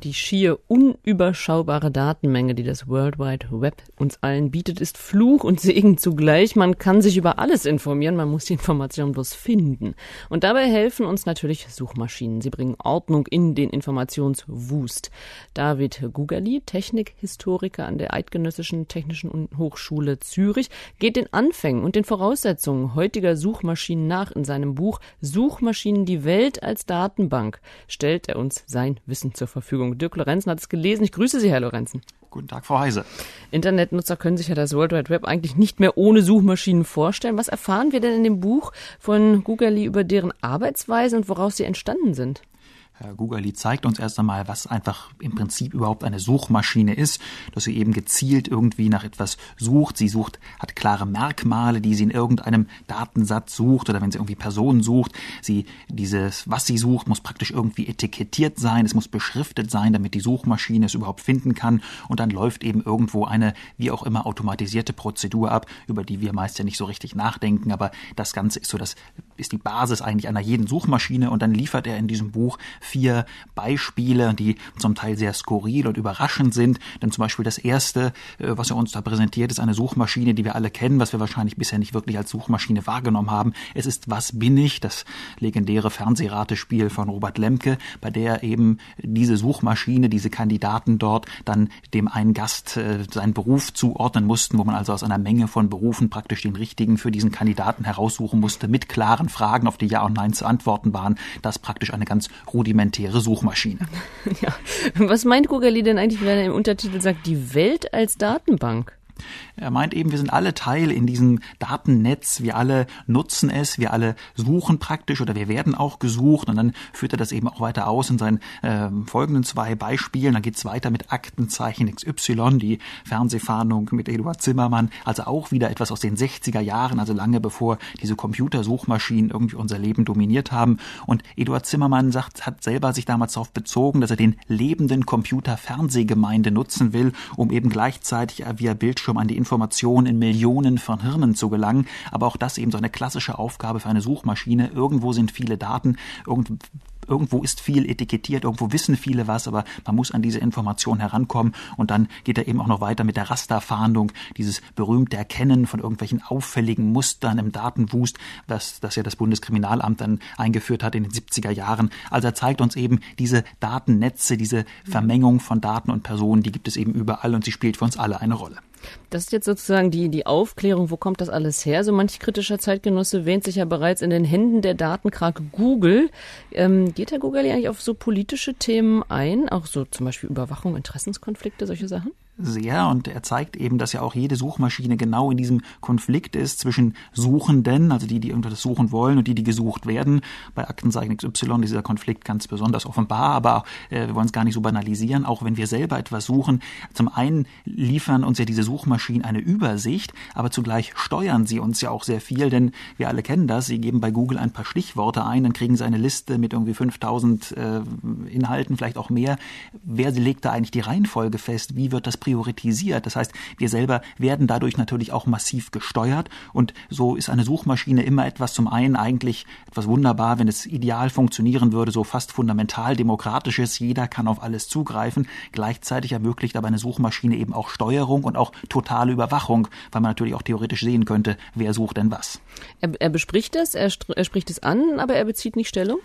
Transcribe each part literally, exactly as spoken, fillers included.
Die schier unüberschaubare Datenmenge, die das World Wide Web uns allen bietet, ist Fluch und Segen zugleich. Man kann sich über alles informieren, man muss die Information bloß finden. Und dabei helfen uns natürlich Suchmaschinen. Sie bringen Ordnung in den Informationswust. David Gugerli, Technikhistoriker an der Eidgenössischen Technischen Hochschule Zürich, geht den Anfängen und den Voraussetzungen heutiger Suchmaschinen nach. In seinem Buch Suchmaschinen, die Welt als Datenbank stellt er uns sein Wissen zur Verfügung. Dirk Lorenzen hat es gelesen. Ich grüße Sie, Herr Lorenzen. Guten Tag, Frau Heise. Internetnutzer können sich ja das World Wide Web eigentlich nicht mehr ohne Suchmaschinen vorstellen. Was erfahren wir denn in dem Buch von Gugerli über deren Arbeitsweise und woraus sie entstanden sind? Herr Gugerli zeigt uns erst einmal, was einfach im Prinzip überhaupt eine Suchmaschine ist, dass sie eben gezielt irgendwie nach etwas sucht. Sie sucht, hat klare Merkmale, die sie in irgendeinem Datensatz sucht oder wenn sie irgendwie Personen sucht. Sie, dieses, was sie sucht, muss praktisch irgendwie etikettiert sein, es muss beschriftet sein, damit die Suchmaschine es überhaupt finden kann. Und dann läuft eben irgendwo eine, wie auch immer, automatisierte Prozedur ab, über die wir meist ja nicht so richtig nachdenken. Aber das Ganze ist so, das ist die Basis eigentlich einer jeden Suchmaschine. Und dann liefert er in diesem Buch vier Beispiele, die zum Teil sehr skurril und überraschend sind. Denn zum Beispiel das erste, was er uns da präsentiert, ist eine Suchmaschine, die wir alle kennen, was wir wahrscheinlich bisher nicht wirklich als Suchmaschine wahrgenommen haben. Es ist Was bin ich? Das legendäre Fernsehratespiel von Robert Lemke, bei der eben diese Suchmaschine, diese Kandidaten dort dann dem einen Gast äh, seinen Beruf zuordnen mussten, wo man also aus einer Menge von Berufen praktisch den richtigen für diesen Kandidaten heraussuchen musste, mit klaren Fragen, auf die Ja und Nein zu antworten waren. Das ist praktisch eine ganz rudimentäre Suchmaschine. Ja. Was meint Gugerli denn eigentlich, wenn er im Untertitel sagt, die Welt als Datenbank? Er meint eben, wir sind alle Teil in diesem Datennetz, wir alle nutzen es, wir alle suchen praktisch oder wir werden auch gesucht und dann führt er das eben auch weiter aus in seinen äh, folgenden zwei Beispielen. Dann geht es weiter mit Aktenzeichen X Y, die Fernsehfahndung mit Eduard Zimmermann, also auch wieder etwas aus den sechziger Jahren, also lange bevor diese Computersuchmaschinen irgendwie unser Leben dominiert haben. Und Eduard Zimmermann sagt, hat selber sich damals darauf bezogen, dass er den lebenden Computer-Fernsehgemeinde nutzen will, um eben gleichzeitig via Bildschirm an die Informationen in Millionen von Hirnen zu gelangen. Aber auch das eben so eine klassische Aufgabe für eine Suchmaschine. Irgendwo sind viele Daten, irgendwo Irgendwo ist viel etikettiert, irgendwo wissen viele was, aber man muss an diese Information herankommen. Und dann geht er eben auch noch weiter mit der Rasterfahndung, dieses berühmte Erkennen von irgendwelchen auffälligen Mustern im Datenwust, was das ja das Bundeskriminalamt dann eingeführt hat in den siebziger Jahren. Also er zeigt uns eben diese Datennetze, diese Vermengung von Daten und Personen, die gibt es eben überall und sie spielt für uns alle eine Rolle. Das ist jetzt sozusagen die, die Aufklärung, wo kommt das alles her? So manch kritischer Zeitgenosse wähnt sich ja bereits in den Händen der Datenkrake Google. Ähm, geht Herr Gugerli eigentlich auf so politische Themen ein? Auch so zum Beispiel Überwachung, Interessenskonflikte, solche Sachen? Sehr, und er zeigt eben, dass ja auch jede Suchmaschine genau in diesem Konflikt ist zwischen Suchenden, also die, die irgendwas suchen wollen und die, die gesucht werden. Bei Aktenzeichen X Y ist dieser Konflikt ganz besonders offenbar, aber äh, wir wollen es gar nicht so banalisieren, auch wenn wir selber etwas suchen. Zum einen liefern uns ja diese Suchmaschinen eine Übersicht, aber zugleich steuern sie uns ja auch sehr viel, denn wir alle kennen das, sie geben bei Google ein paar Stichworte ein, dann kriegen sie eine Liste mit irgendwie fünftausend äh, Inhalten, vielleicht auch mehr. Wer legt da eigentlich die Reihenfolge fest? Wie wird das priorisiert? Das heißt, wir selber werden dadurch natürlich auch massiv gesteuert und so ist eine Suchmaschine immer etwas, zum einen eigentlich etwas wunderbar, wenn es ideal funktionieren würde, so fast fundamental demokratisches, jeder kann auf alles zugreifen, gleichzeitig ermöglicht aber eine Suchmaschine eben auch Steuerung und auch totale Überwachung, weil man natürlich auch theoretisch sehen könnte, wer sucht denn was. Er, er bespricht es, er, er spricht es an, aber er bezieht nicht Stellung?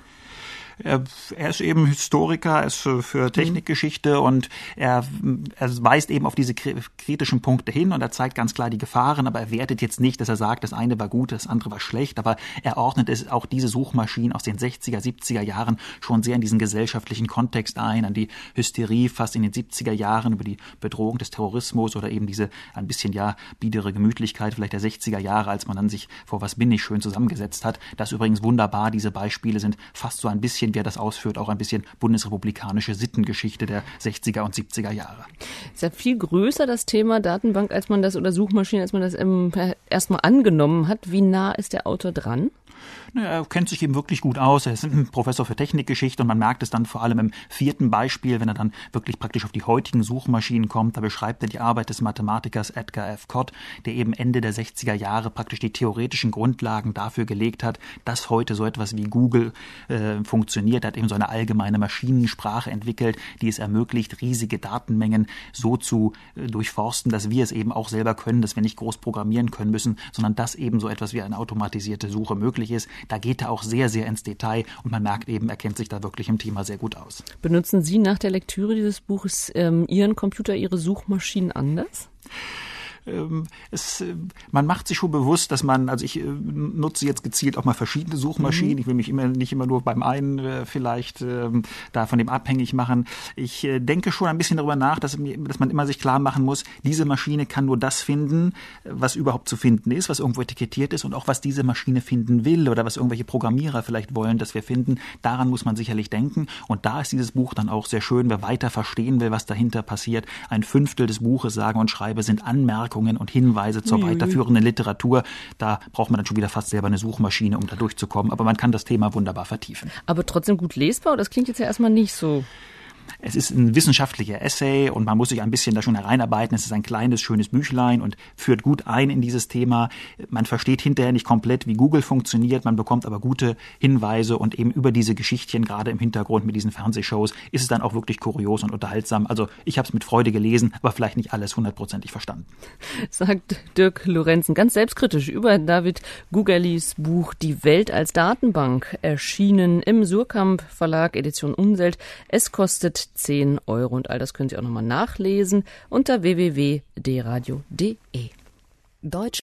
Er, er ist eben Historiker, er ist für, für Technikgeschichte und er, er weist eben auf diese kritischen Punkte hin und er zeigt ganz klar die Gefahren, aber er wertet jetzt nicht, dass er sagt, das eine war gut, das andere war schlecht, aber er ordnet es auch diese Suchmaschinen aus den sechziger, siebziger Jahren schon sehr in diesen gesellschaftlichen Kontext ein, an die Hysterie fast in den siebziger Jahren über die Bedrohung des Terrorismus oder eben diese ein bisschen ja biedere Gemütlichkeit vielleicht der sechziger Jahre, als man dann sich vor Was bin ich schön zusammengesetzt hat. Das übrigens wunderbar, diese Beispiele sind fast so ein bisschen, wer das ausführt, auch ein bisschen bundesrepublikanische Sittengeschichte der sechziger und siebziger Jahre. Ist ja viel größer das Thema Datenbank, als man das oder Suchmaschine, als man das ähm, erstmal angenommen hat. Wie nah ist der Autor dran? Naja, er kennt sich eben wirklich gut aus. Er ist ein Professor für Technikgeschichte und man merkt es dann vor allem im vierten Beispiel, wenn er dann wirklich praktisch auf die heutigen Suchmaschinen kommt. Da beschreibt er die Arbeit des Mathematikers Edgar F. Codd, der eben Ende der sechziger Jahre praktisch die theoretischen Grundlagen dafür gelegt hat, dass heute so etwas wie Google äh, funktioniert. Er hat eben so eine allgemeine Maschinensprache entwickelt, die es ermöglicht, riesige Datenmengen so zu äh, durchforsten, dass wir es eben auch selber können, dass wir nicht groß programmieren können müssen, sondern dass eben so etwas wie eine automatisierte Suche möglich ist. Da geht er auch sehr, sehr ins Detail und man merkt eben, er kennt sich da wirklich im Thema sehr gut aus. Benutzen Sie nach der Lektüre dieses Buches ähm, Ihren Computer, Ihre Suchmaschinen anders? Es, man macht sich schon bewusst, dass man, also ich nutze jetzt gezielt auch mal verschiedene Suchmaschinen. Mhm. Ich will mich immer nicht immer nur beim einen äh, vielleicht äh, da von dem abhängig machen. Ich äh, denke schon ein bisschen darüber nach, dass, dass man immer sich klar machen muss, diese Maschine kann nur das finden, was überhaupt zu finden ist, was irgendwo etikettiert ist und auch was diese Maschine finden will oder was irgendwelche Programmierer vielleicht wollen, dass wir finden. Daran muss man sicherlich denken und da ist dieses Buch dann auch sehr schön, wer weiter verstehen will, was dahinter passiert. Ein Fünftel des Buches, sage und schreibe, sind Anmerkungen und Hinweise zur weiterführenden Literatur. Da braucht man dann schon wieder fast selber eine Suchmaschine, um da durchzukommen. Aber man kann das Thema wunderbar vertiefen. Aber trotzdem gut lesbar? Das klingt jetzt ja erstmal nicht so. Es ist ein wissenschaftlicher Essay und man muss sich ein bisschen da schon hereinarbeiten. Es ist ein kleines, schönes Büchlein und führt gut ein in dieses Thema. Man versteht hinterher nicht komplett, wie Google funktioniert. Man bekommt aber gute Hinweise und eben über diese Geschichtchen, gerade im Hintergrund mit diesen Fernsehshows, ist es dann auch wirklich kurios und unterhaltsam. Also ich habe es mit Freude gelesen, aber vielleicht nicht alles hundertprozentig verstanden. Sagt Dirk Lorenzen ganz selbstkritisch über David Gugalis Buch Die Welt als Datenbank, erschienen im Suhrkamp Verlag, Edition Umwelt. Es kostet zehn Euro und all das können Sie auch nochmal nachlesen unter w w w punkt d radio punkt d e. Deutsch